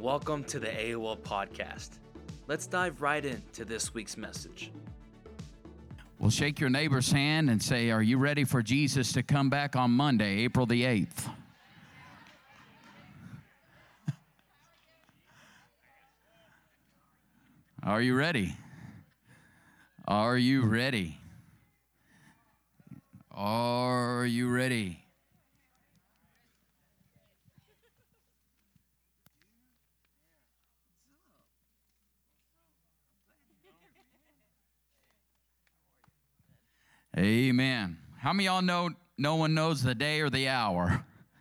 Welcome to the AOL podcast. Let's dive right into this week's message. Well, shake your neighbor's hand and say, are you ready for Jesus to come back on Monday, April the 8th? Are you ready? Are you ready? Are you ready? Amen. How many of y'all know no one knows the day or the hour?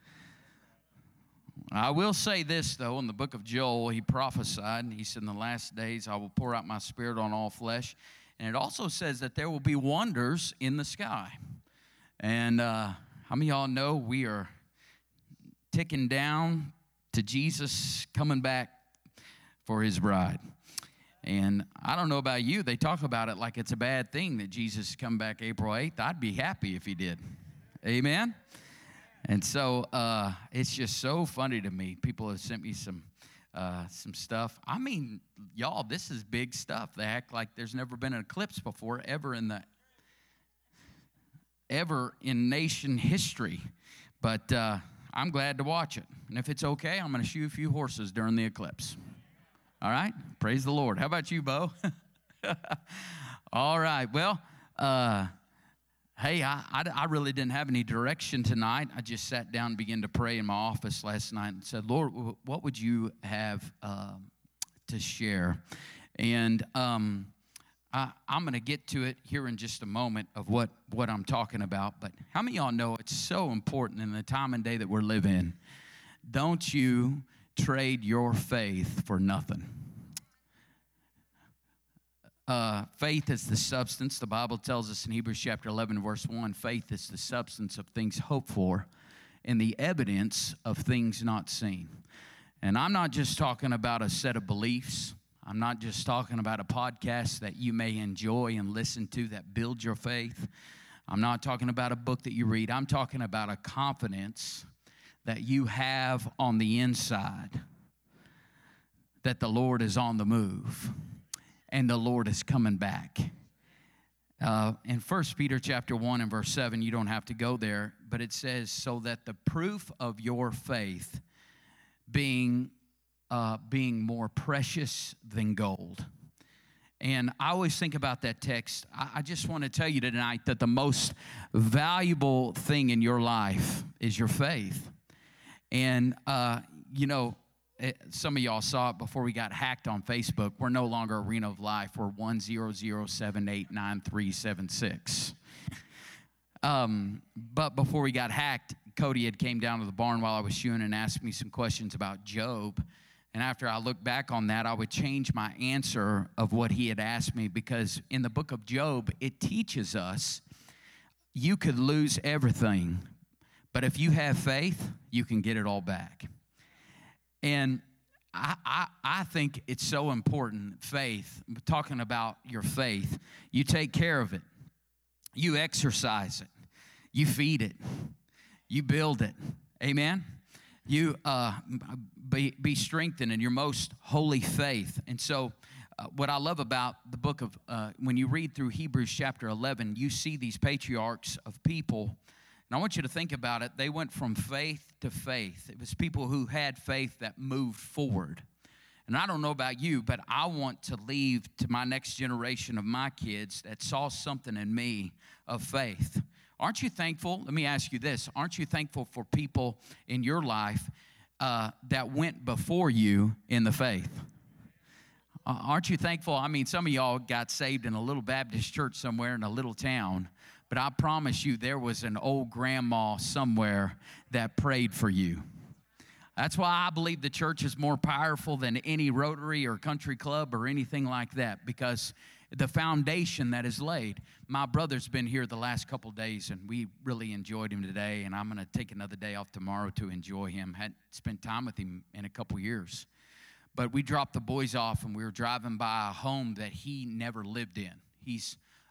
I will say this, though. In the book of Joel, he prophesied, and he said, in the last days I will pour out my spirit on all flesh. And it also says that there will be wonders in the sky. And how many of y'all know we are ticking down to Jesus coming back for his bride? And I don't know about you, they talk about it like it's a bad thing that Jesus come back April 8th. I'd be happy if he did. Amen? And so it's just so funny to me. People have sent me some stuff. I mean, y'all, this is big stuff. They act like there's never been an eclipse before, ever in nation history. But I'm glad to watch it. And if it's okay, I'm going to shoot a few horses during the eclipse. All right? Praise the Lord. How about you, Bo? All right. Well, hey, I really didn't have any direction tonight. I just sat down and began to pray in my office last night and said, Lord, what would you have to share? And I'm going to get to it here in just a moment of what I'm talking about. But how many of y'all know it's so important in the time and day that we're living in? Don't you trade your faith for nothing. Faith is the substance. The Bible tells us in Hebrews chapter 11, verse 1, faith is the substance of things hoped for and the evidence of things not seen. And I'm not just talking about a set of beliefs. I'm not just talking about a podcast that you may enjoy and listen to that builds your faith. I'm not talking about a book that you read. I'm talking about a confidence that you have on the inside that the Lord is on the move and the Lord is coming back. In 1 Peter chapter 1 and verse 7, you don't have to go there, but it says, so that the proof of your faith being more precious than gold. And I always think about that text. I just want to tell you tonight that the most valuable thing in your life is your faith. And, some of y'all saw it before we got hacked on Facebook. We're no longer Arena of Life. We're 100789376. But before we got hacked, Cody had came down to the barn while I was shooting and asked me some questions about Job. And after I look back on that, I would change my answer of what he had asked me, because in the book of Job, it teaches us you could lose everything, but if you have faith, you can get it all back. And I think it's so important, faith, talking about your faith. You take care of it. You exercise it. You feed it. You build it. Amen? You be strengthened in your most holy faith. And so what I love about the book of, when you read through Hebrews chapter 11, you see these patriarchs of people. And I want you to think about it. They went from faith to faith. It was people who had faith that moved forward. And I don't know about you, but I want to leave to my next generation of my kids that saw something in me of faith. Aren't you thankful? Let me ask you this. Aren't you thankful for people in your life that went before you in the faith? Aren't you thankful? I mean, some of y'all got saved in a little Baptist church somewhere in a little town. But I promise you, there was an old grandma somewhere that prayed for you. That's why I believe the church is more powerful than any Rotary or country club or anything like that, because the foundation that is laid. My brother's been here the last couple days, and we really enjoyed him today, and I'm going to take another day off tomorrow to enjoy him. Hadn't spent time with him in a couple years. But we dropped the boys off, and we were driving by a home that he never lived in. He's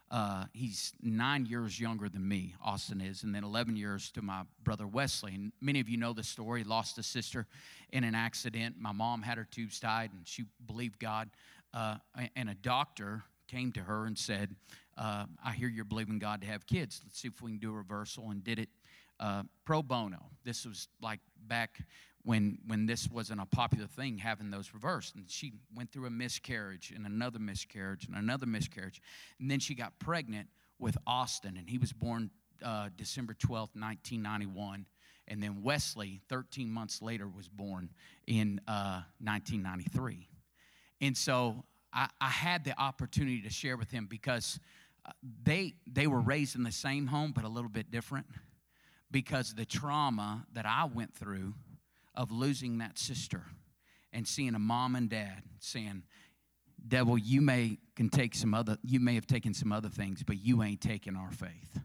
He's 9 years younger than me, Austin is, and then 11 years to my brother Wesley. And many of you know the story. Lost a sister in an accident. My mom had her tubes tied, and she believed God. And a doctor came to her and said, I hear you're believing God to have kids. Let's see if we can do a reversal, and did it pro bono. This was like back when this wasn't a popular thing, having those reversed. And she went through a miscarriage and another miscarriage and another miscarriage. And then she got pregnant with Austin, and he was born December 12th, 1991. And then Wesley, 13 months later, was born in 1993. And so I had the opportunity to share with him, because they were raised in the same home but a little bit different, because the trauma that I went through of losing that sister and seeing a mom and dad saying, devil, you may have taken some other things, but you ain't taking our faith.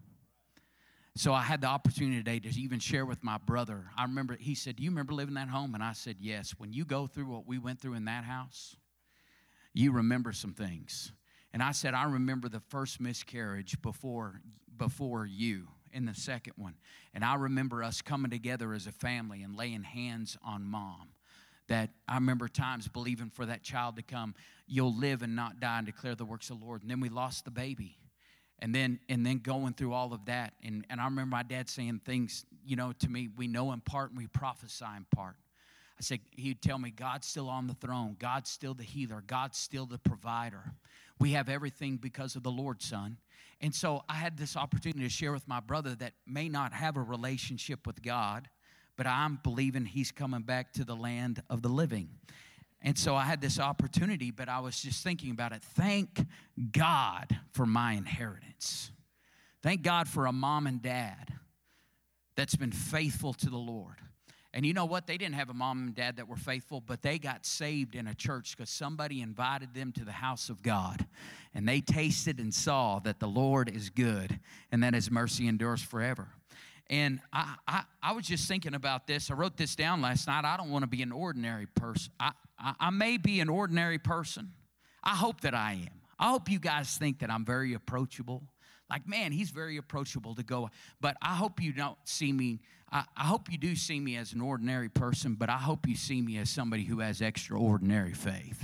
So I had the opportunity today to even share with my brother. I remember, he said, do you remember living in that home? And I said, yes. When you go through what we went through in that house, you remember some things. And I said, I remember the first miscarriage before you, and the second one. And I remember us coming together as a family and laying hands on Mom. That I remember times believing for that child to come, you'll live and not die and declare the works of the Lord. And then we lost the baby. And then going through all of that. And I remember my dad saying things, to me, we know in part and we prophesy in part. I said, he'd tell me, God's still on the throne. God's still the healer. God's still the provider. We have everything because of the Lord, son. And so I had this opportunity to share with my brother that may not have a relationship with God, but I'm believing he's coming back to the land of the living. And so I had this opportunity, but I was just thinking about it. Thank God for my inheritance. Thank God for a mom and dad that's been faithful to the Lord. And you know what? They didn't have a mom and dad that were faithful, but they got saved in a church because somebody invited them to the house of God. And they tasted and saw that the Lord is good and that His mercy endures forever. And I was just thinking about this. I wrote this down last night. I don't want to be an ordinary person. I may be an ordinary person. I hope that I am. I hope you guys think that I'm very approachable. Like, man, he's very approachable to go. But I hope you don't see me. I hope you do see me as an ordinary person, but I hope you see me as somebody who has extraordinary faith.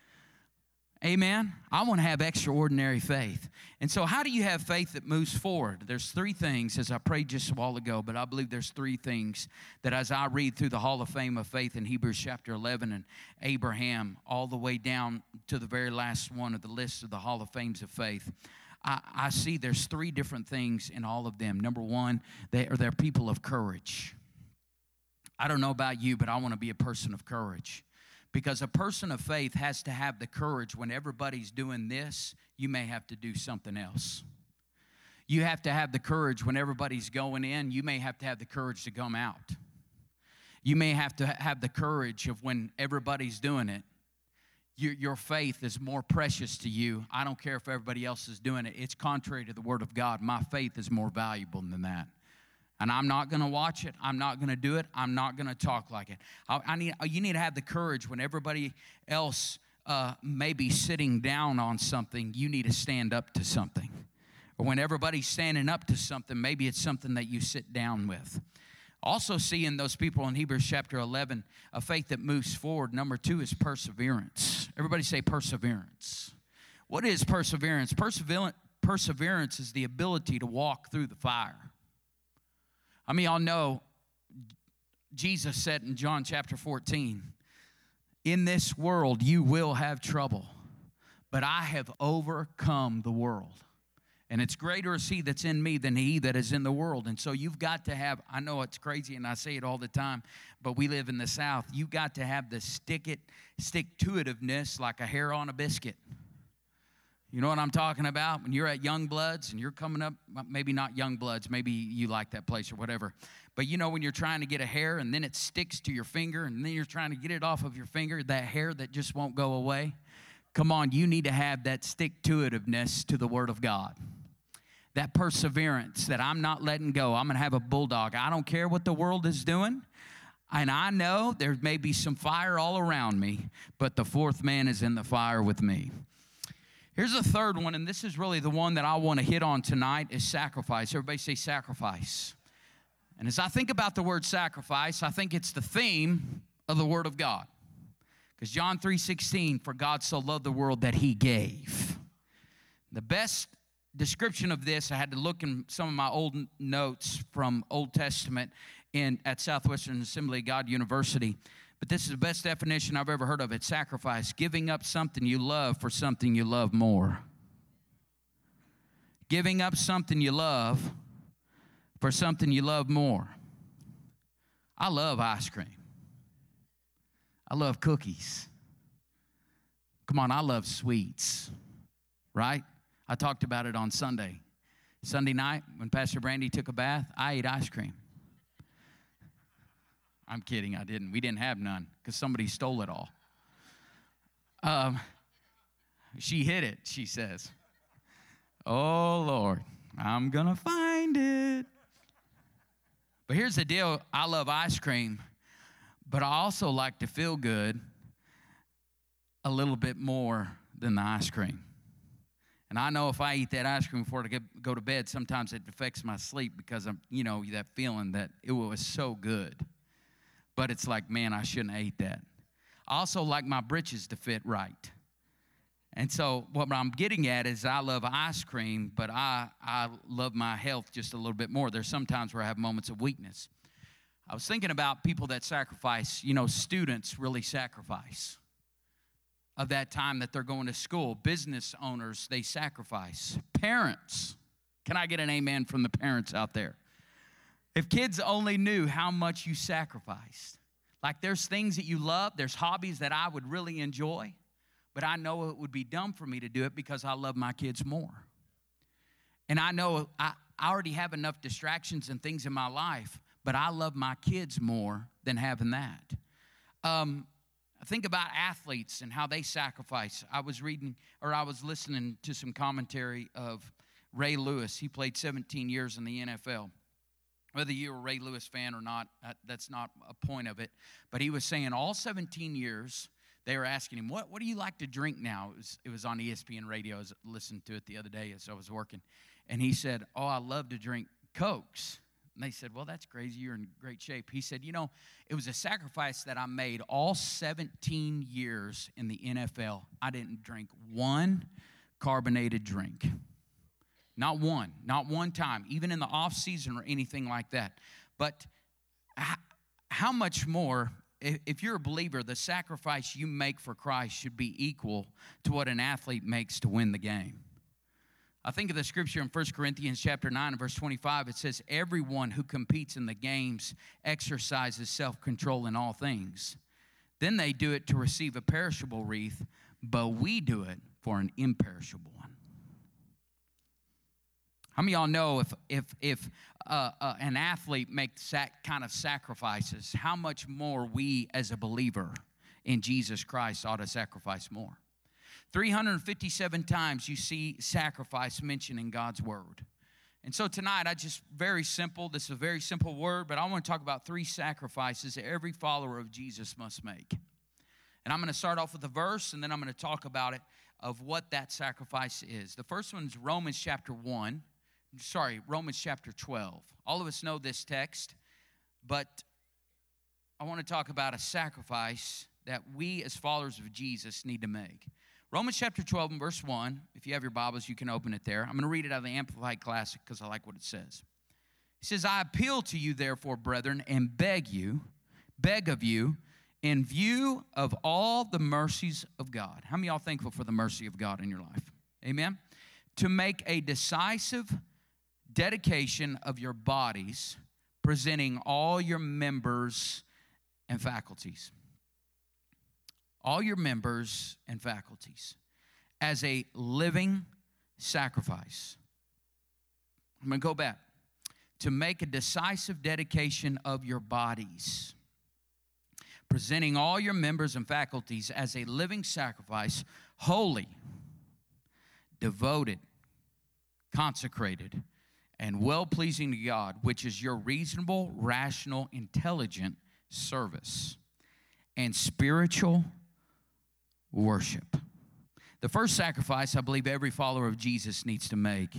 Amen? I want to have extraordinary faith. And so how do you have faith that moves forward? There's three things, as I prayed just a while ago, but I believe there's three things that as I read through the Hall of Fame of Faith in Hebrews chapter 11 and Abraham all the way down to the very last one of the list of the Hall of Fames of Faith, I see there's three different things in all of them. Number one, they're people of courage. I don't know about you, but I want to be a person of courage. Because a person of faith has to have the courage when everybody's doing this, you may have to do something else. You have to have the courage when everybody's going in, you may have to have the courage to come out. You may have to have the courage of when everybody's doing it. Your faith is more precious to you. I don't care if everybody else is doing it. It's contrary to the Word of God. My faith is more valuable than that. And I'm not going to watch it. I'm not going to do it. I'm not going to talk like it. You need to have the courage when everybody else may be sitting down on something. You need to stand up to something. Or when everybody's standing up to something, maybe it's something that you sit down with. Also seeing those people in Hebrews chapter 11, a faith that moves forward. Number two is perseverance. Everybody say perseverance. What is perseverance? Perseverance is the ability to walk through the fire. I mean, y'all know Jesus said in John chapter 14, in this world you will have trouble, but I have overcome the world. And it's greater is He that's in me than he that is in the world. And so you've got to have, I know it's crazy and I say it all the time, but we live in the South. You've got to have the stick-to-itiveness like a hair on a biscuit. You know what I'm talking about? When you're at Young Bloods and you're coming up, maybe not Young Bloods, maybe you like that place or whatever. But you know when you're trying to get a hair and then it sticks to your finger and then you're trying to get it off of your finger, that hair that just won't go away? Come on, you need to have that stick-to-itiveness to the Word of God. That perseverance that I'm not letting go. I'm going to have a bulldog. I don't care what the world is doing. And I know there may be some fire all around me, but the fourth man is in the fire with me. Here's the third one, and this is really the one that I want to hit on tonight, is sacrifice. Everybody say sacrifice. And as I think about the word sacrifice, I think it's the theme of the Word of God. Because John 3:16, for God so loved the world that he gave. The best description of this, I had to look in some of my old notes from Old Testament at Southwestern Assembly of God University. But this is the best definition I've ever heard of it. Sacrifice, giving up something you love for something you love more. Giving up something you love for something you love more. I love ice cream. I love cookies. Come on, I love sweets, right? I talked about it on Sunday. Sunday night, when Pastor Brandy took a bath, I ate ice cream. I'm kidding, I didn't. We didn't have none because somebody stole it all. She hid it, she says. Oh, Lord, I'm going to find it. But here's the deal. I love ice cream, but I also like to feel good a little bit more than the ice cream. And I know if I eat that ice cream before I go to bed, sometimes it affects my sleep because I'm, that feeling that it was so good. But it's like, man, I shouldn't have ate that. I also like my britches to fit right. And so what I'm getting at is I love ice cream, but I love my health just a little bit more. There's some times where I have moments of weakness. I was thinking about people that sacrifice. Students really sacrifice of that time that they're going to school. Business owners, they sacrifice. Parents, can I get an amen from the parents out there? If kids only knew how much you sacrificed. Like there's things that you love, there's hobbies that I would really enjoy, but I know it would be dumb for me to do it because I love my kids more. And I know I already have enough distractions and things in my life, but I love my kids more than having that. Think about athletes and how they sacrifice. I was listening to some commentary of Ray Lewis. He played 17 years in the NFL. Whether you're a Ray Lewis fan or not, that's not a point of it. But he was saying all 17 years, they were asking him, what do you like to drink now? It was on ESPN radio. I was listening to it the other day as I was working. And he said, I love to drink Cokes. And they said, well, that's crazy. You're in great shape. He said, it was a sacrifice that I made all 17 years in the NFL. I didn't drink one carbonated drink. Not one time, even in the off season or anything like that. But how much more, if you're a believer, the sacrifice you make for Christ should be equal to what an athlete makes to win the game. I think of the scripture in 1 Corinthians chapter 9 and verse 25. It says, everyone who competes in the games exercises self-control in all things. Then they do it to receive a perishable wreath, but we do it for an imperishable one. How many of y'all know if an athlete makes that kind of sacrifices, how much more we as a believer in Jesus Christ ought to sacrifice more? 357 times you see sacrifice mentioned in God's word. And so tonight, this is a very simple word, but I want to talk about 3 sacrifices that every follower of Jesus must make. And I'm going to start off with a verse, and then I'm going to talk about it, of what that sacrifice is. The first one is Romans chapter 12. All of us know this text, but I want to talk about a sacrifice that we as followers of Jesus need to make. Romans chapter 12 and verse 1, if you have your Bibles, you can open it there. I'm going to read it out of the Amplified Classic because I like what it says. It says, I appeal to you, therefore, brethren, and beg of you, in view of all the mercies of God. How many of y'all thankful for the mercy of God in your life? Amen? To make a decisive dedication of your bodies, presenting all your members and faculties. All your members and faculties as a living sacrifice. I'm going to go back. To make a decisive dedication of your bodies, presenting all your members and faculties as a living sacrifice, holy, devoted, consecrated, and well-pleasing to God, which is your reasonable, rational, intelligent service and spiritual worship. The first sacrifice I believe every follower of Jesus needs to make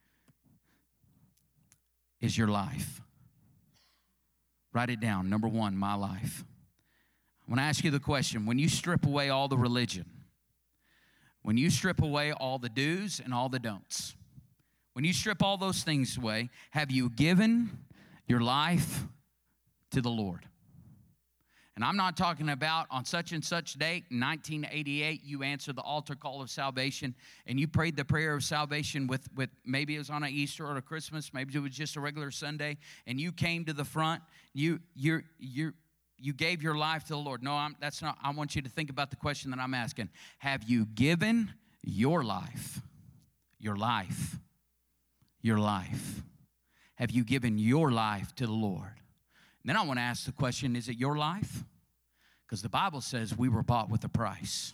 is your life. Write it down. Number one, my life. I want to ask you the question, when you strip away all the religion, when you strip away all the do's and all the don'ts, when you strip all those things away, have you given your life to the Lord? And I'm not talking about on such and such date, 1988, you answered the altar call of salvation and you prayed the prayer of salvation with maybe it was on an Easter or a Christmas, maybe it was just a regular Sunday, and you came to the front, you gave your life to the Lord. No, that's not. I want you to think about the question that I'm asking. Have you given your life? Your life. Your life. Have you given your life to the Lord? And then I want to ask the question, is it your life? Because the Bible says we were bought with a price.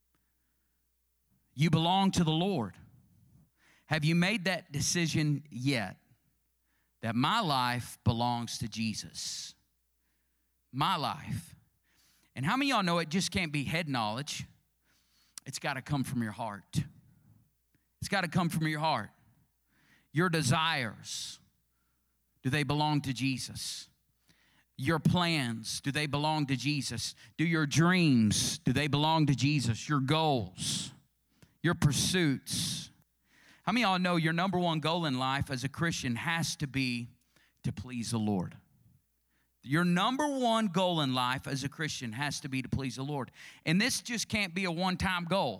You belong to the Lord. Have you made that decision yet? That my life belongs to Jesus. My life. And how many of y'all know it just can't be head knowledge? It's got to come from your heart. It's got to come from your heart. Your desires, do they belong to Jesus? Your plans, do they belong to Jesus? Do your dreams, do they belong to Jesus? Your goals, your pursuits. How many of y'all know your number one goal in life as a Christian has to be to please the Lord? Your number one goal in life as a Christian has to be to please the Lord. And this just can't be a one-time goal.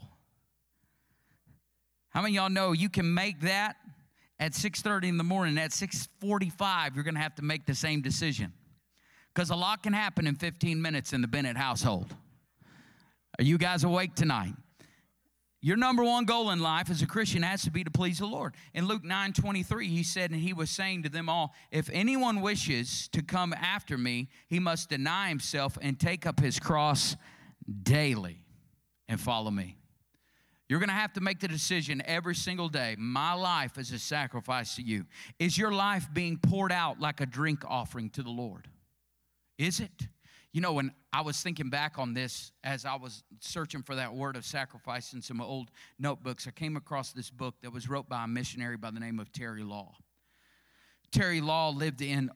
How many of y'all know you can make that at 6:30 in the morning? At 6:45, you're going to have to make the same decision. Because a lot can happen in 15 minutes in the Bennett household. Are you guys awake tonight? Your number one goal in life as a Christian has to be to please the Lord. In Luke 9:23, he said, and he was saying to them all, if anyone wishes to come after me, he must deny himself and take up his cross daily and follow me. You're going to have to make the decision every single day. My life is a sacrifice to you. Is your life being poured out like a drink offering to the Lord? Is it? You know, when I was thinking back on this as I was searching for that word of sacrifice in some old notebooks, I came across this book that was wrote by a missionary by the name of Terry Law. Terry Law lived in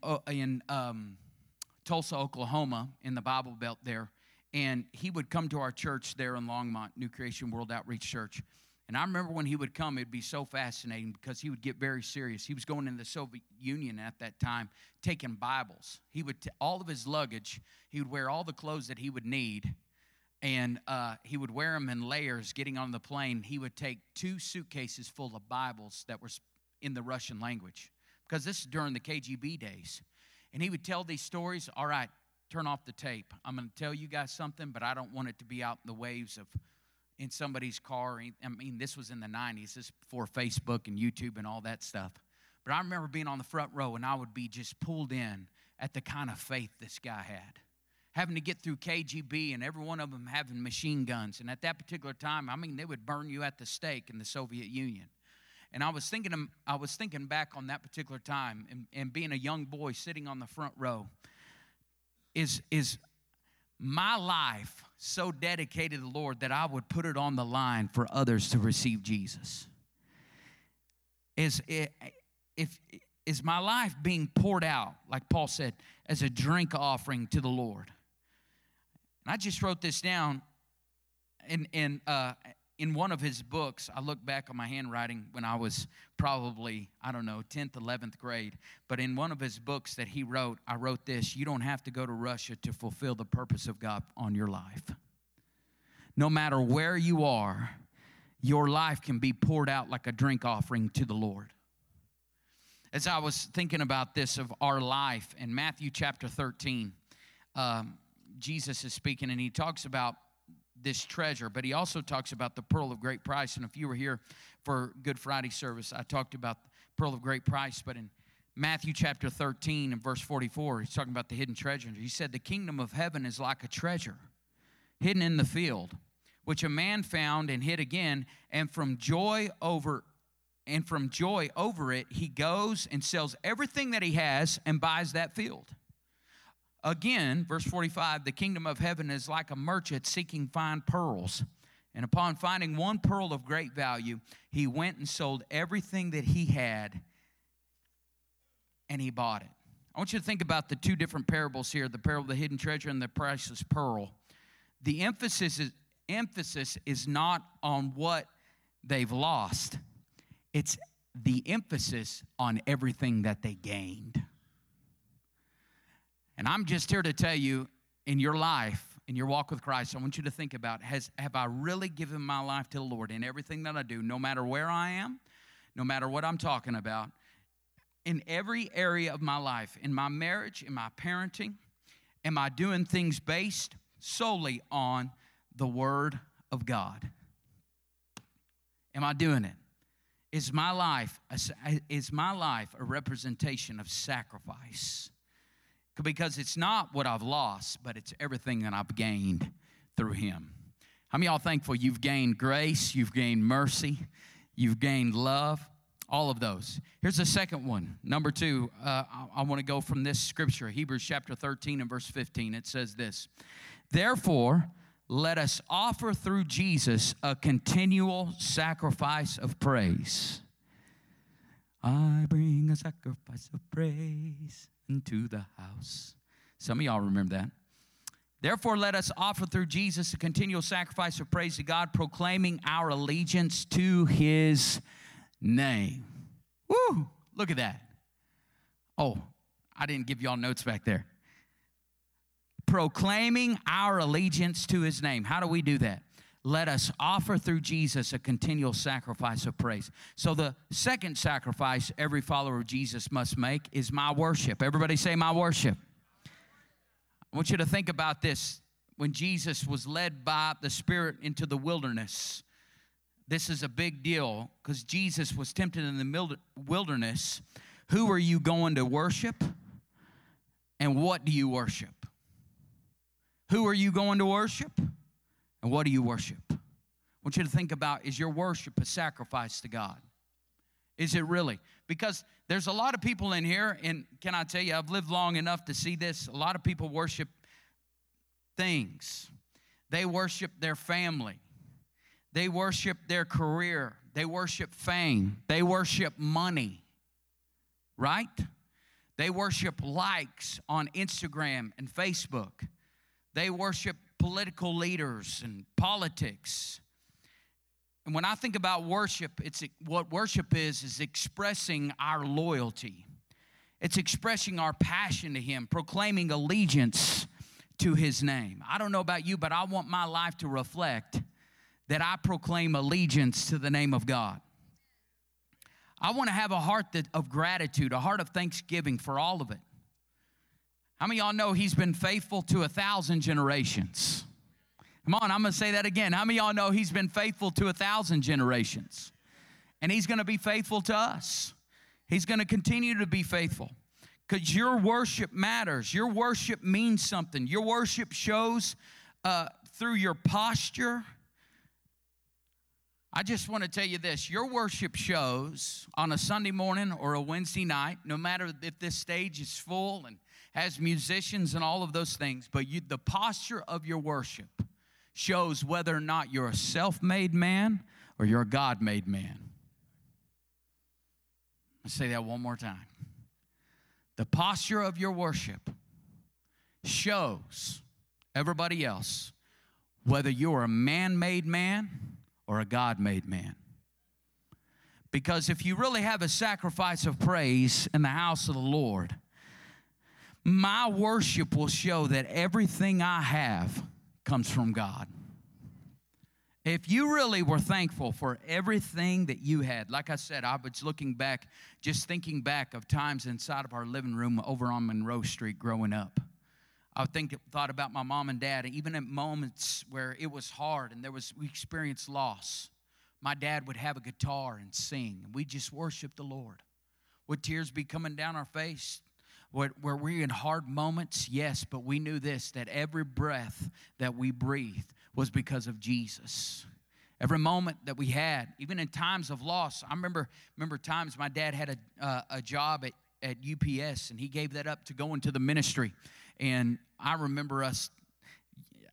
Tulsa, Oklahoma, in the Bible Belt there, and he would come to our church there in Longmont, New Creation World Outreach Church. And I remember when he would come, it'd be so fascinating because he would get very serious. He was going into the Soviet Union at that time, taking Bibles. He would, all of his luggage, he would wear all the clothes that he would need, and he would wear them in layers getting on the plane. He would take 2 suitcases full of Bibles that were in the Russian language because this is during the KGB days. And he would tell these stories. All right, turn off the tape. I'm going to tell you guys something, but I don't want it to be out in the waves of in somebody's car. I mean, this was in the 90s. This is before Facebook and YouTube and all that stuff. But I remember being on the front row, and I would be just pulled in at the kind of faith this guy had. Having to get through KGB, and every one of them having machine guns. And at that particular time, I mean, they would burn you at the stake in the Soviet Union. And I was thinking back on that particular time, and being a young boy sitting on the front row, is my life so dedicated to the Lord that I would put it on the line for others to receive Jesus? Is my life being poured out, like Paul said, as a drink offering to the Lord? And I just wrote this down in one of his books. I look back on my handwriting when I was probably, 10th, 11th grade. But in one of his books that he wrote, I wrote this: you don't have to go to Russia to fulfill the purpose of God on your life. No matter where you are, your life can be poured out like a drink offering to the Lord. As I was thinking about this of our life, in Matthew chapter 13, Jesus is speaking, and he talks about this treasure, but he also talks about the pearl of great price. And if you were here for Good Friday service, I talked about the pearl of great price. But in Matthew chapter 13 and verse 44, he's talking about the hidden treasure. He said, the kingdom of heaven is like a treasure hidden in the field, which a man found and hid again, and from joy over it, he goes and sells everything that he has and buys that field. Again, verse 45, the kingdom of heaven is like a merchant seeking fine pearls. And upon finding one pearl of great value, he went and sold everything that he had, and he bought it. I want you to think about the two different parables here, the parable of the hidden treasure and the priceless pearl. The emphasis is not on what they've lost. It's the emphasis on everything that they gained. And I'm just here to tell you, in your life, in your walk with Christ, I want you to think about, have I really given my life to the Lord in everything that I do, no matter where I am, no matter what I'm talking about, in every area of my life, in my marriage, in my parenting, am I doing things based solely on the Word of God? Am I doing it? Is my life a representation of sacrifice? Because it's not what I've lost, but it's everything that I've gained through Him. How many of y'all thankful you've gained grace, you've gained mercy, you've gained love? All of those. Here's the second one. Number 2, I want to go from this scripture, Hebrews chapter 13 and verse 15. It says this, "Therefore, let us offer through Jesus a continual sacrifice of praise. I bring a sacrifice of praise into the house." Some of y'all remember that. "Therefore, let us offer through Jesus a continual sacrifice of praise to God, proclaiming our allegiance to His name." Woo! Look at that. Oh, I didn't give y'all notes back there. Proclaiming our allegiance to His name. How do we do that? Let us offer through Jesus a continual sacrifice of praise. So the second sacrifice every follower of Jesus must make is my worship. Everybody say my worship. I want you to think about this. When Jesus was led by the Spirit into the wilderness, this is a big deal because Jesus was tempted in the wilderness. Who are you going to worship? And what do you worship? Who are you going to worship? And what do you worship? I want you to think about, is your worship a sacrifice to God? Is it really? Because there's a lot of people in here, and can I tell you, I've lived long enough to see this. A lot of people worship things. They worship their family. They worship their career. They worship fame. They worship money, right? They worship likes on Instagram and Facebook. They worship political leaders and politics. And when I think about worship, what worship is expressing our loyalty. It's expressing our passion to Him, proclaiming allegiance to His name. I don't know about you, but I want my life to reflect that I proclaim allegiance to the name of God. I want to have a heart of gratitude, a heart of thanksgiving for all of it. How many of y'all know He's been faithful to 1,000 generations? Come on, I'm going to say that again. How many of y'all know He's been faithful to 1,000 generations? And He's going to be faithful to us. He's going to continue to be faithful. Because your worship matters. Your worship means something. Your worship shows through your posture. I just want to tell you this. Your worship shows on a Sunday morning or a Wednesday night, no matter if this stage is full and has musicians and all of those things, but the posture of your worship shows whether or not you're a self-made man or you're a God-made man. I'll say that one more time. The posture of your worship shows everybody else whether you're a man-made man or a God-made man. Because if you really have a sacrifice of praise in the house of the Lord, my worship will show that everything I have comes from God. If you really were thankful for everything that you had, like I said, I was looking back, just thinking back of times inside of our living room over on Monroe Street growing up. I thought about my mom and dad, and even at moments where it was hard and we experienced loss, my dad would have a guitar and sing, and we just worship the Lord. Would tears be coming down our face? Were we in hard moments? Yes, but we knew this, that every breath that we breathed was because of Jesus. Every moment that we had, even in times of loss. I remember times my dad had a job at UPS, and he gave that up to go into the ministry. And I remember us,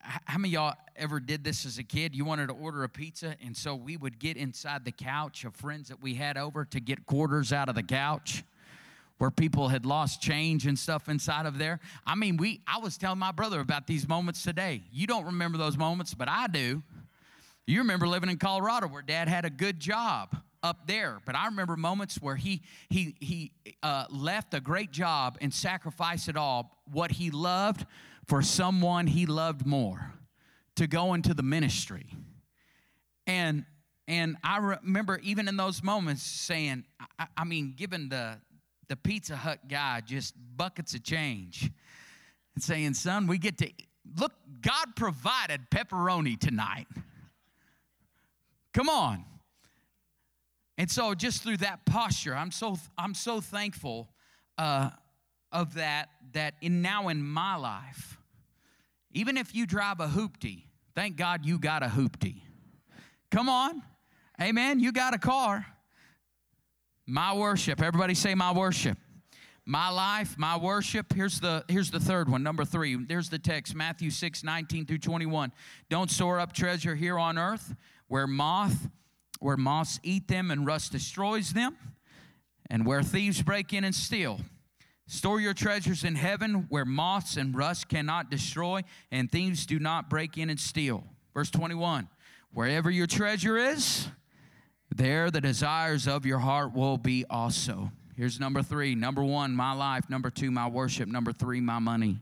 how many of y'all ever did this as a kid? You wanted to order a pizza, and so we would get inside the couch of friends that we had over to get quarters out of the couch where people had lost change and stuff inside of there. I mean, I was telling my brother about these moments today. You don't remember those moments, but I do. You remember living in Colorado where Dad had a good job up there. But I remember moments where he left a great job and sacrificed it all, what he loved, for someone he loved more, to go into the ministry. And I remember even in those moments saying, I mean, giving the Pizza Hut guy just buckets of change and saying, son, we get to, look, God provided pepperoni tonight. Come on. And so just through that posture, I'm so thankful of that now in my life, even if you drive a hoopty, thank God you got a hoopty. Come on. Amen. You got a car. My worship. Everybody say my worship. My life, my worship. Here's the third one, number 3. There's the text, Matthew 6:19 through 21. Don't store up treasure here on earth where moths eat them and rust destroys them, and where thieves break in and steal. Store your treasures in heaven where moths and rust cannot destroy and thieves do not break in and steal. Verse 21, wherever your treasure is, there the desires of your heart will be also. Here's number 3. Number 1, my life. Number 2, my worship. Number 3, my money.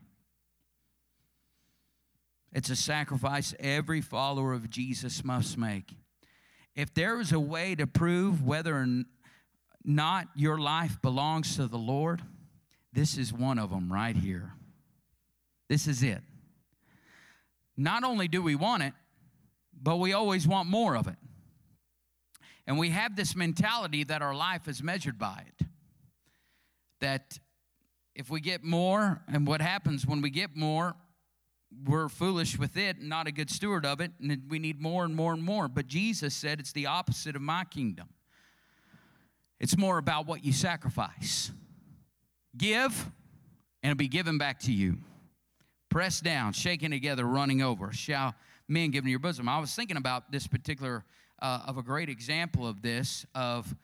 It's a sacrifice every follower of Jesus must make. If there is a way to prove whether or not your life belongs to the Lord, this is one of them right here. This is it. Not only do we want it, but we always want more of it. And we have this mentality that our life is measured by it. That if we get more, and what happens when we get more, we're foolish with it, not a good steward of it, and we need more and more and more. But Jesus said it's the opposite of my kingdom. It's more about what you sacrifice. Give, and it'll be given back to you. Pressed down, shaken together, running over. Shall men give in your bosom? I was thinking about this particular, of a great example of this, of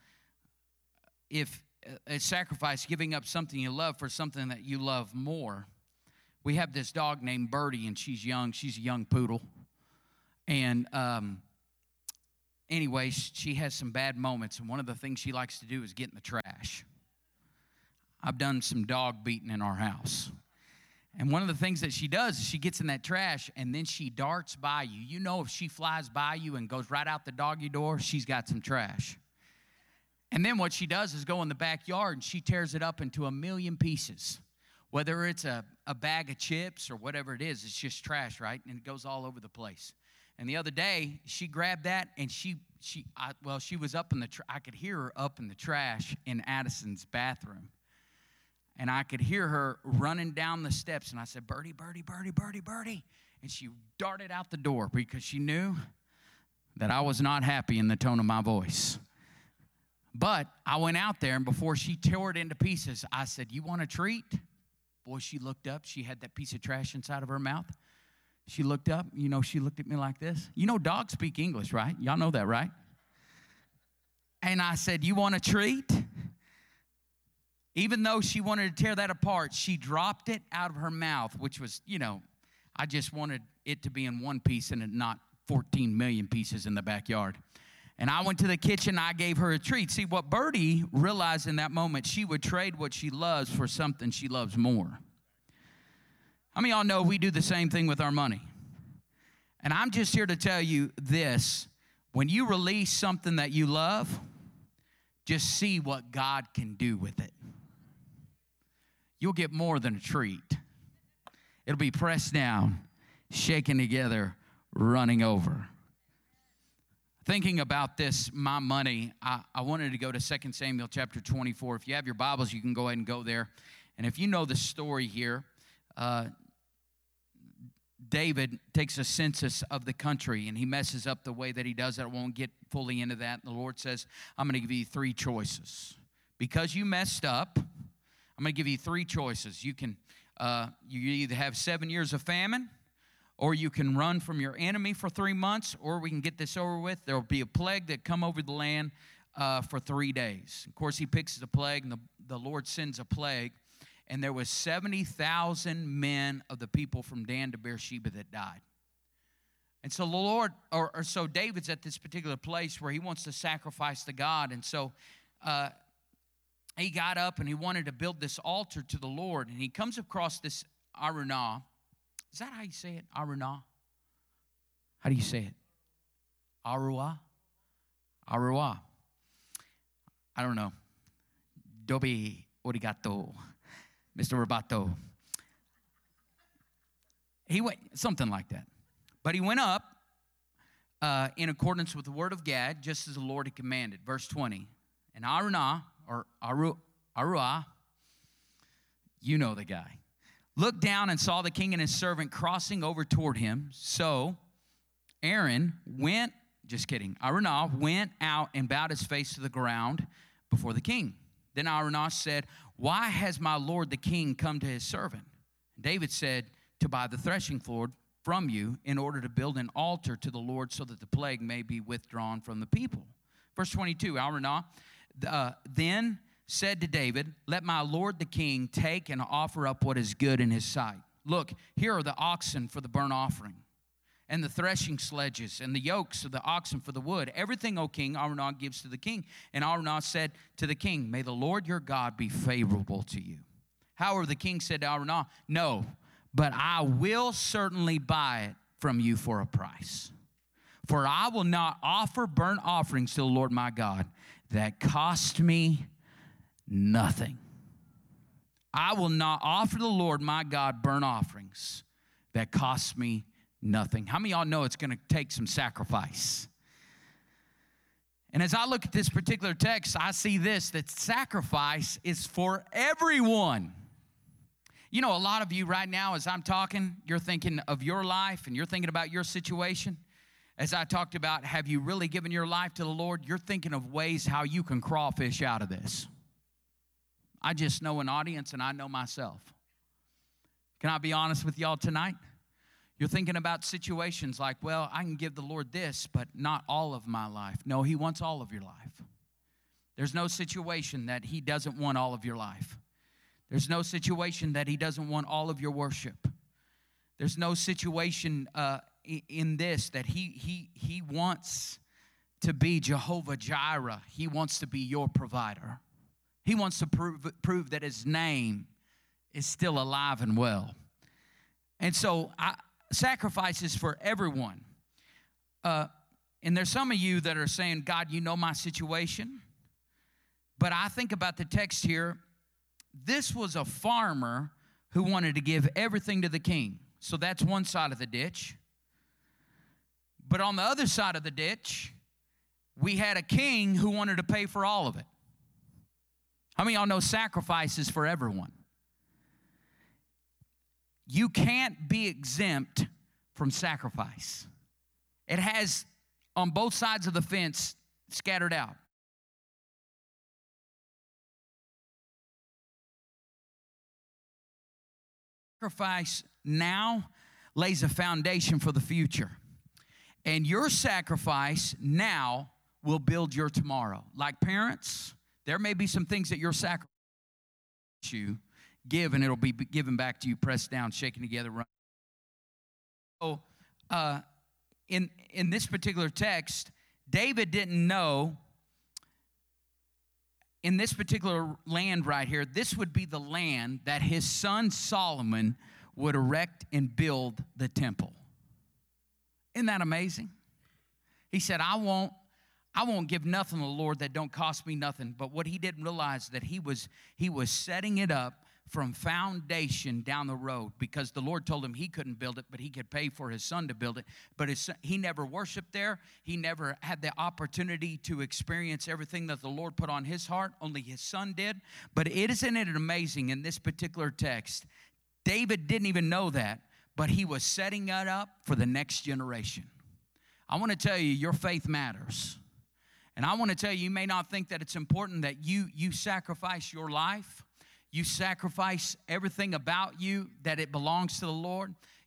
if a sacrifice, giving up something you love for something that you love more. We have this dog named Birdie, and she's young. She's a young poodle. And anyway, she has some bad moments, and one of the things she likes to do is get in the trash. I've done some dog beating in our house. And one of the things that she does is she gets in that trash, and then she darts by you. You know, if she flies by you and goes right out the doggy door, she's got some trash. And then what she does is go in the backyard, and she tears it up into a million pieces. Whether it's a bag of chips or whatever it is, it's just trash, right? And it goes all over the place. And the other day, she grabbed that, and she was up in the, I could hear her up in the trash in Addison's bathroom. And I could hear her running down the steps, and I said, Birdie, Birdie, Birdie, Birdie, Birdie. And she darted out the door because she knew that I was not happy in the tone of my voice. But I went out there, and before she tore it into pieces, I said, you want a treat? Boy, she looked up. She had that piece of trash inside of her mouth. She looked up. You know, she looked at me like this. You know, dogs speak English, right? Y'all know that, right? And I said, you want a treat? Even though she wanted to tear that apart, she dropped it out of her mouth, which was, you know, I just wanted it to be in one piece and not 14 million pieces in the backyard. And I went to the kitchen, I gave her a treat. See, what Birdie realized in that moment, she would trade what she loves for something she loves more. How many of y'all know we do the same thing with our money? And I'm just here to tell you this. When you release something that you love, just see what God can do with it. You'll get more than a treat. It'll be pressed down, shaken together, running over. Thinking about this, my money, I wanted to go to 2 Samuel chapter 24. If you have your Bibles, you can go ahead and go there. And if you know the story here, David takes a census of the country, and he messes up the way that he does it. I won't get fully into that. The Lord says, I'm going to give you 3 choices. Because you messed up, I'm going to give you 3 choices. You can you either have 7 years of famine, or you can run from your enemy for 3 months, or we can get this over with. There will be a plague that come over the land for 3 days. Of course, he picks the plague, and the Lord sends a plague, and there was 70,000 men of the people from Dan to Beersheba that died. And so the Lord, so David's at this particular place where he wants to sacrifice to God, and so he got up and he wanted to build this altar to the Lord, and he comes across this Araunah. Is that how you say it? Araunah? How do you say it? Aruah? Aruah. I don't know. Dobi origato. Mr. Robato. He went, something like that. But he went up in accordance with the word of Gad, just as the Lord had commanded. Verse 20. And Araunah, or Aruah, you know the guy, looked down and saw the king and his servant crossing over toward him. So Araunah went out and bowed his face to the ground before the king. Then Araunah said, why has my lord the king come to his servant? And David said, to buy the threshing floor from you in order to build an altar to the Lord so that the plague may be withdrawn from the people. Verse 22, Araunah then said to David, let my lord the king take and offer up what is good in his sight. Look, here are the oxen for the burnt offering, and the threshing sledges, and the yokes of the oxen for the wood. Everything, O king, Araunah gives to the king. And Araunah said to the king, may the Lord your God be favorable to you. However, the king said to Araunah, no, but I will certainly buy it from you for a price. For I will not offer burnt offerings to the Lord my God that cost me nothing. I will not offer the Lord my God burnt offerings that cost me nothing. How many of y'all know it's going to take some sacrifice? And as I look at this particular text, I see this, that sacrifice is for everyone. You know, a lot of you right now, as I'm talking, you're thinking of your life and you're thinking about your situation. As I talked about, have you really given your life to the Lord? You're thinking of ways how you can crawfish out of this. I just know an audience, and I know myself. Can I be honest with y'all tonight? You're thinking about situations like, well, I can give the Lord this, but not all of my life. No, he wants all of your life. There's no situation that he doesn't want all of your life. There's no situation that he doesn't want all of your worship. There's no situation in this that he wants to be Jehovah Jireh. He wants to be your provider. He wants to prove that his name is still alive and well. And so sacrifices for everyone. And there's some of you that are saying, God, you know my situation. But I think about the text here. This was a farmer who wanted to give everything to the king. So that's one side of the ditch. But on the other side of the ditch, we had a king who wanted to pay for all of it. How many of y'all know sacrifices for everyone? You can't be exempt from sacrifice. It has on both sides of the fence scattered out. Sacrifice now lays a foundation for the future. And your sacrifice now will build your tomorrow. Like parents, there may be some things that your sacrifice you give, and it'll be given back to you, pressed down, shaken together. So, in this particular text, David didn't know. In this particular land right here, this would be the land that his son Solomon would erect and build the temple. Isn't that amazing? He said, I won't give nothing to the Lord that don't cost me nothing. But what he didn't realize that he was setting it up from foundation down the road, because the Lord told him he couldn't build it, but he could pay for his son to build it. But he never worshiped there. He never had the opportunity to experience everything that the Lord put on his heart. Only his son did. But isn't it amazing in this particular text? David didn't even know that, but he was setting it up for the next generation. I want to tell you, your faith matters. And I want to tell you, you may not think that it's important that you sacrifice your life. You sacrifice everything about you, that it belongs to the Lord.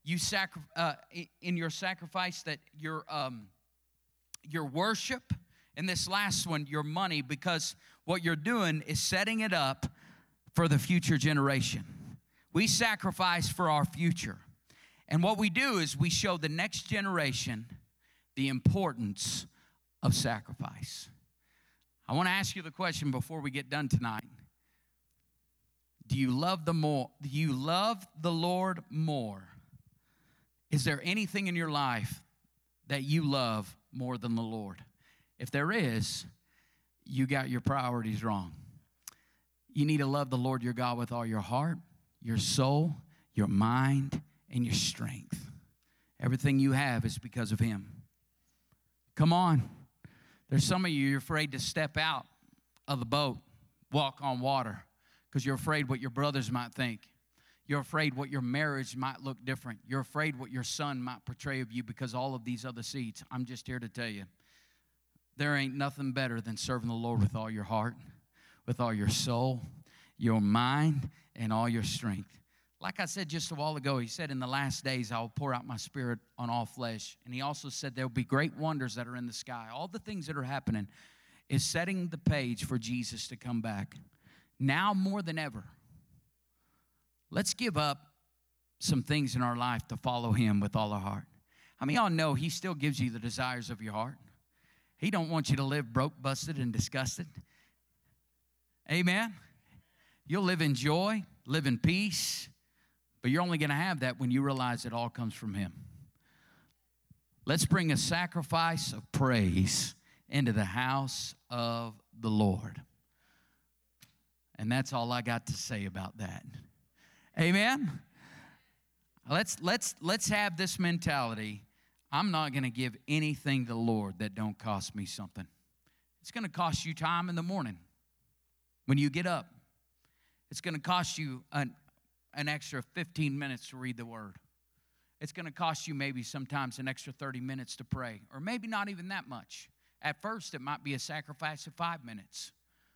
in your sacrifice, that your worship, and this last one, your money, because what you're doing is setting it up for the future generation. We sacrifice for our future. And what we do is we show the next generation the importance of sacrifice. I want to ask you the question before we get done tonight. Do you love the Lord more? Is there anything in your life that you love more than the Lord? If there is, you got your priorities wrong. You need to love the Lord your God with all your heart, your soul, your mind, and your strength. Everything you have is because of Him. Come on. There's some of you, you're afraid to step out of the boat, walk on water, because you're afraid what your brothers might think. You're afraid what your marriage might look different. You're afraid what your son might portray of you because all of these other seeds. I'm just here to tell you, there ain't nothing better than serving the Lord with all your heart, with all your soul, your mind, and all your strength. Like I said just a while ago, He said, in the last days, I will pour out my Spirit on all flesh. And He also said there will be great wonders that are in the sky. All the things that are happening is setting the page for Jesus to come back. Now more than ever, let's give up some things in our life to follow Him with all our heart. How many of y'all know He still gives you the desires of your heart? He don't want you to live broke, busted, and disgusted. Amen? You'll live in joy, live in peace, but you're only going to have that when you realize it all comes from Him. Let's bring a sacrifice of praise into the house of the Lord. And that's all I got to say about that. Amen? Let's have this mentality. I'm not going to give anything to the Lord that don't cost me something. It's going to cost you time in the morning when you get up. It's going to cost you an extra 15 minutes to read the Word. It's going to cost you maybe sometimes an extra 30 minutes to pray, or maybe not even that much. At first, it might be a sacrifice of 5 minutes.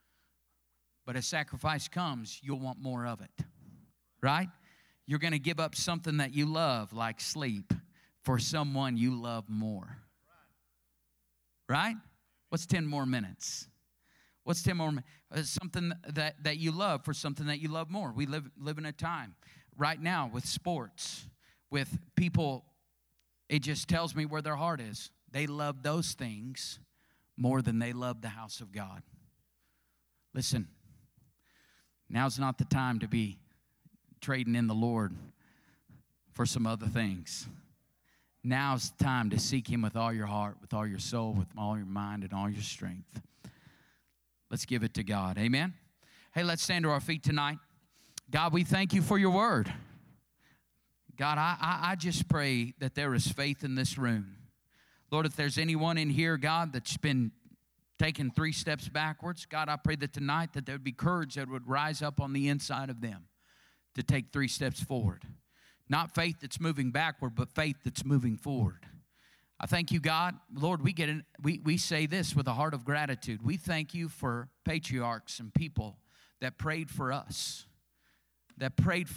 But as sacrifice comes, you'll want more of it, right? You're going to give up something that you love, like sleep, for someone you love more, right? What's 10 more minutes? What's 10 more minutes? Something that you love for something that you love more. We live in a time right now with sports, with people, it just tells me where their heart is. They love those things more than they love the house of God. Listen, now's not the time to be trading in the Lord for some other things. Now's the time to seek Him with all your heart, with all your soul, with all your mind, and all your strength. Let's give it to God. Amen? Hey, let's stand to our feet tonight. God, we thank You for Your word. God, I just pray that there is faith in this room. Lord, if there's anyone in here, God, that's been taking 3 steps backwards, God, I pray that tonight that there would be courage that would rise up on the inside of them to take 3 steps forward. Not faith that's moving backward, but faith that's moving forward. I thank You, God. Lord, we say this with a heart of gratitude. We thank You for patriarchs and people that prayed for us, that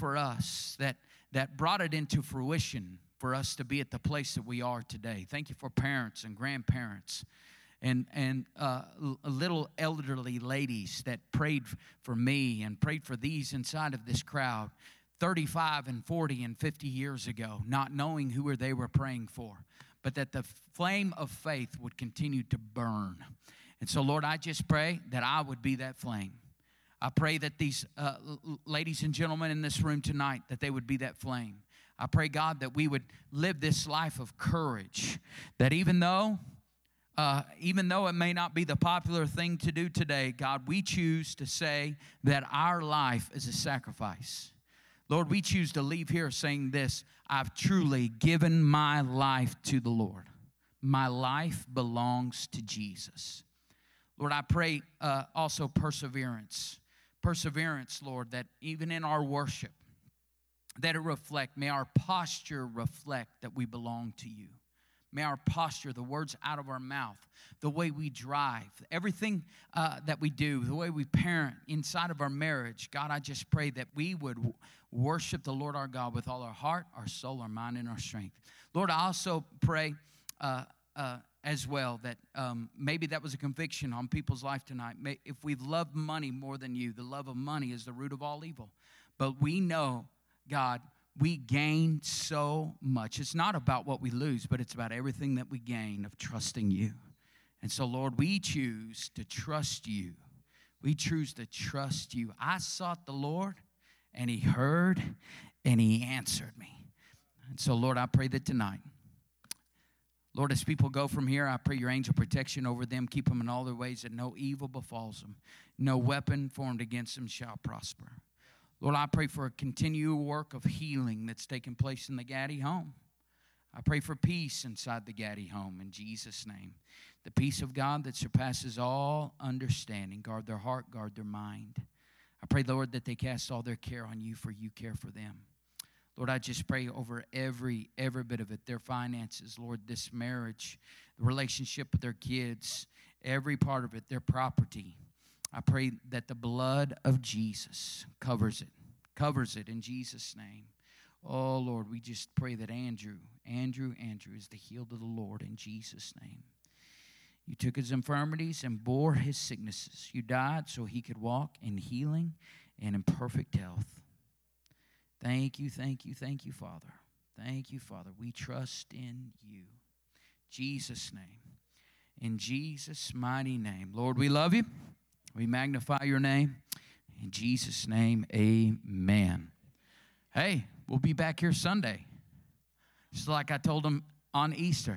brought it into fruition for us to be at the place that we are today. Thank You for parents and grandparents and little elderly ladies that prayed for me and prayed for these inside of this crowd 35 and 40 and 50 years ago, not knowing who they were praying for, but that the flame of faith would continue to burn. And so, Lord, I just pray that I would be that flame. I pray that these ladies and gentlemen in this room tonight, that they would be that flame. I pray, God, that we would live this life of courage, that even though it may not be the popular thing to do today, God, we choose to say that our life is a sacrifice. Lord, we choose to leave here saying this: I've truly given my life to the Lord. My life belongs to Jesus. Lord, I pray also perseverance. Perseverance, Lord, that even in our worship, that it reflect, may our posture reflect that we belong to You. May our posture, the words out of our mouth, the way we drive, everything that we do, the way we parent inside of our marriage, God, I just pray that we would worship the Lord our God with all our heart, our soul, our mind, and our strength. Lord, I also pray as well that maybe that was a conviction on people's life tonight. If we've loved money more than you, the love of money is the root of all evil. But we know, God, we gain so much. It's not about what we lose, but it's about everything that we gain of trusting you. And so, Lord, we choose to trust you. We choose to trust you. I sought the Lord, and he heard, and he answered me. And so, Lord, I pray that tonight, Lord, as people go from here, I pray your angel protection over them. Keep them in all their ways, that no evil befalls them. No weapon formed against them shall prosper. Lord, I pray for a continual work of healing that's taking place in the Gaddy home. I pray for peace inside the Gaddy home in Jesus' name. The peace of God that surpasses all understanding. Guard their heart, guard their mind. I pray, Lord, that they cast all their care on you, for you care for them. Lord, I just pray over every bit of it, their finances, Lord, this marriage, the relationship with their kids, every part of it, their property. I pray that the blood of Jesus covers it in Jesus' name. Oh, Lord, we just pray that Andrew is the healed of the Lord in Jesus' name. You took his infirmities and bore his sicknesses. You died so he could walk in healing and in perfect health. Thank you, Father. Thank you, Father. We trust in you. Jesus' name. In Jesus' mighty name. Lord, we love you. We magnify your name. In Jesus' name, amen. Hey, we'll be back here Sunday. Just like I told them on Easter.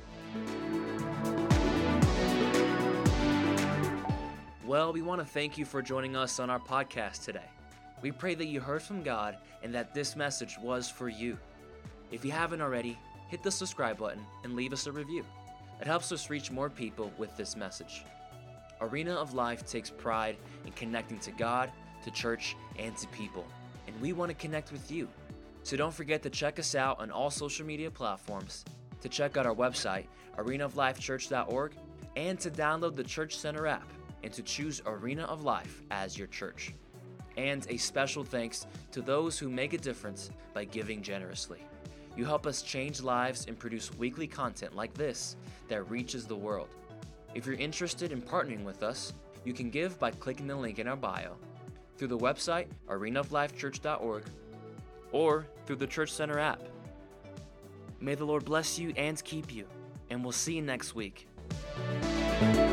Well, we want to thank you for joining us on our podcast today. We pray that you heard from God and that this message was for you. If you haven't already, hit the subscribe button and leave us a review. It helps us reach more people with this message. Arena of Life takes pride in connecting to God, to church, and to people. And we want to connect with you. So don't forget to check us out on all social media platforms, to check out our website, arenaoflifechurch.org, and to download the Church Center app, and to choose Arena of Life as your church. And a special thanks to those who make a difference by giving generously. You help us change lives and produce weekly content like this that reaches the world. If you're interested in partnering with us, you can give by clicking the link in our bio, through the website, arenaoflifechurch.org, or through the Church Center app. May the Lord bless you and keep you, and we'll see you next week.